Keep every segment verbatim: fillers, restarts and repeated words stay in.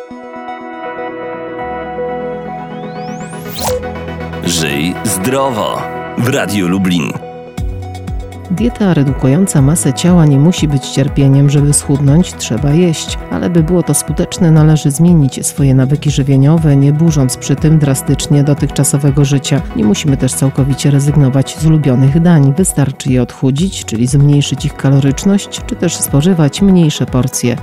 Żyj zdrowo w Radiu Lublin. Dieta redukująca masę ciała nie musi być cierpieniem. Żeby schudnąć, trzeba jeść. Ale by było to skuteczne, należy zmienić swoje nawyki żywieniowe, nie burząc przy tym drastycznie dotychczasowego życia. Nie musimy też całkowicie rezygnować z ulubionych dań. Wystarczy je odchudzić, czyli zmniejszyć ich kaloryczność, czy też spożywać mniejsze porcje.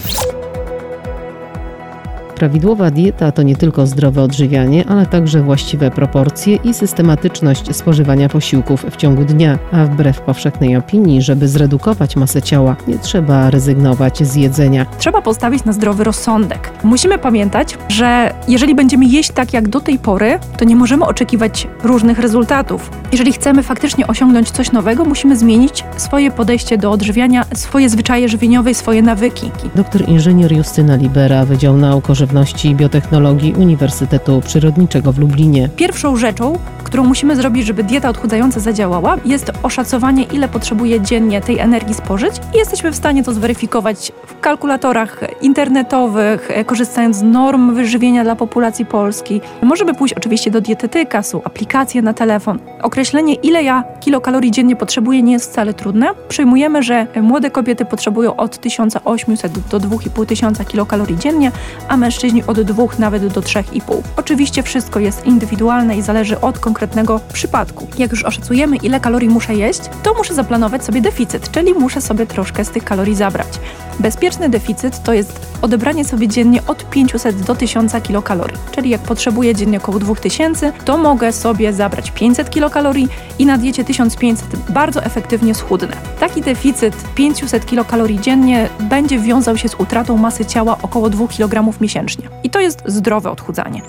Prawidłowa dieta to nie tylko zdrowe odżywianie, ale także właściwe proporcje i systematyczność spożywania posiłków w ciągu dnia. A wbrew powszechnej opinii, żeby zredukować masę ciała, nie trzeba rezygnować z jedzenia. Trzeba postawić na zdrowy rozsądek. Musimy pamiętać, że jeżeli będziemy jeść tak jak do tej pory, to nie możemy oczekiwać różnych rezultatów. Jeżeli chcemy faktycznie osiągnąć coś nowego, musimy zmienić swoje podejście do odżywiania, swoje zwyczaje żywieniowe i swoje nawyki. Doktor inżynier Justyna Libera, Wydział Nauk o Żywności i Biotechnologii Uniwersytetu Przyrodniczego w Lublinie. Pierwszą rzeczą, którą musimy zrobić, żeby dieta odchudzająca zadziałała, jest oszacowanie, ile potrzebuje dziennie tej energii spożyć i jesteśmy w stanie to zweryfikować w kalkulatorach internetowych, korzystając z norm wyżywienia dla populacji polskiej. Możemy pójść oczywiście do dietetyka, są aplikacje na telefon. Określenie, ile ja kilokalorii dziennie potrzebuję, nie jest wcale trudne. Przyjmujemy, że młode kobiety potrzebują od tysiąc osiemset do dwa i pół tysiąca kilokalorii dziennie, a mężczyźni od dwóch nawet do trzech i pół. Oczywiście wszystko jest indywidualne i zależy od konkretnego przypadku. Jak już oszacujemy, ile kalorii muszę jeść, to muszę zaplanować sobie deficyt, czyli muszę sobie troszkę z tych kalorii zabrać. Bezpieczny deficyt to jest odebranie sobie dziennie od pięćset do tysiąca kilokalorii. Czyli jak potrzebuję dziennie około dwa tysiące, to mogę sobie zabrać pięćset kilokalorii i na diecie tysiąc pięćset bardzo efektywnie schudnę. Taki deficyt pięćset kilokalorii dziennie będzie wiązał się z utratą masy ciała około dwa kilogramy miesięcznie. I to jest zdrowe odchudzanie.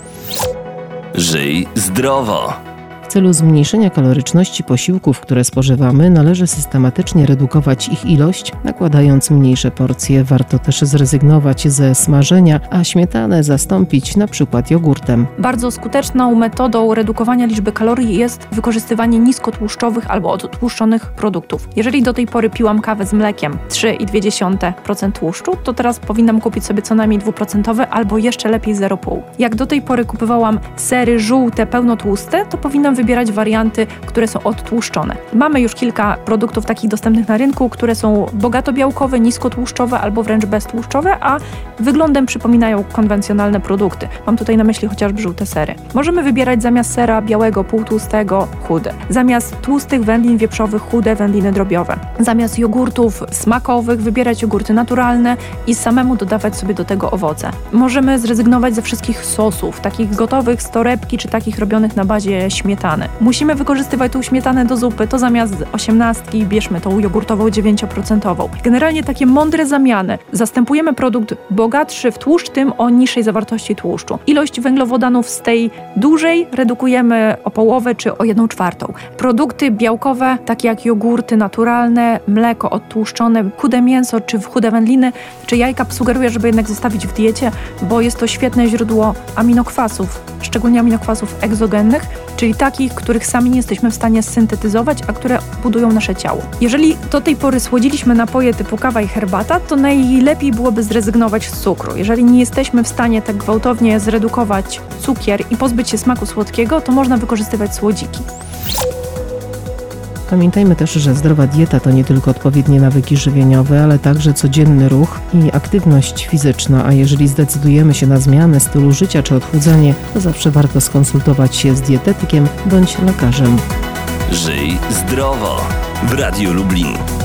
Żyj zdrowo. W celu zmniejszenia kaloryczności posiłków, które spożywamy, należy systematycznie redukować ich ilość, nakładając mniejsze porcje. Warto też zrezygnować ze smażenia, a śmietanę zastąpić na przykład jogurtem. Bardzo skuteczną metodą redukowania liczby kalorii jest wykorzystywanie niskotłuszczowych albo odtłuszczonych produktów. Jeżeli do tej pory piłam kawę z mlekiem trzy i dwie dziesiąte procent tłuszczu, to teraz powinnam kupić sobie co najmniej dwuprocentowe albo jeszcze lepiej zero przecinek pięć. Jak do tej pory kupowałam sery żółte, pełnotłuste, to powinnam wybierać warianty, które są odtłuszczone. Mamy już kilka produktów takich dostępnych na rynku, które są bogato białkowe, niskotłuszczowe albo wręcz beztłuszczowe, a wyglądem przypominają konwencjonalne produkty. Mam tutaj na myśli chociażby żółte sery. Możemy wybierać zamiast sera białego, półtłustego, chude. Zamiast tłustych wędlin wieprzowych, chude wędliny drobiowe. Zamiast jogurtów smakowych wybierać jogurty naturalne i samemu dodawać sobie do tego owoce. Możemy zrezygnować ze wszystkich sosów, takich gotowych z torebki czy takich robionych na bazie śmietany. Musimy wykorzystywać tą śmietanę do zupy, to zamiast osiemnastki bierzmy tą jogurtową dziewięcioprocentową. Generalnie takie mądre zamiany. Zastępujemy produkt bogatszy w tłuszcz tym o niższej zawartości tłuszczu. Ilość węglowodanów z tej dużej redukujemy o połowę czy o jedną czwartą. Produkty białkowe, takie jak jogurty naturalne, mleko odtłuszczone, chude mięso czy chude wędliny, czy jajka, sugeruję, żeby jednak zostawić w diecie, bo jest to świetne źródło aminokwasów, szczególnie aminokwasów egzogennych, czyli takich, których sami nie jesteśmy w stanie syntetyzować, a które budują nasze ciało. Jeżeli do tej pory słodziliśmy napoje typu kawa i herbata, to najlepiej byłoby zrezygnować z cukru. Jeżeli nie jesteśmy w stanie tak gwałtownie zredukować cukier i pozbyć się smaku słodkiego, to można wykorzystywać słodziki. Pamiętajmy też, że zdrowa dieta to nie tylko odpowiednie nawyki żywieniowe, ale także codzienny ruch i aktywność fizyczna, a jeżeli zdecydujemy się na zmianę stylu życia czy odchudzanie, to zawsze warto skonsultować się z dietetykiem bądź lekarzem. Żyj zdrowo w Radiu Lublin.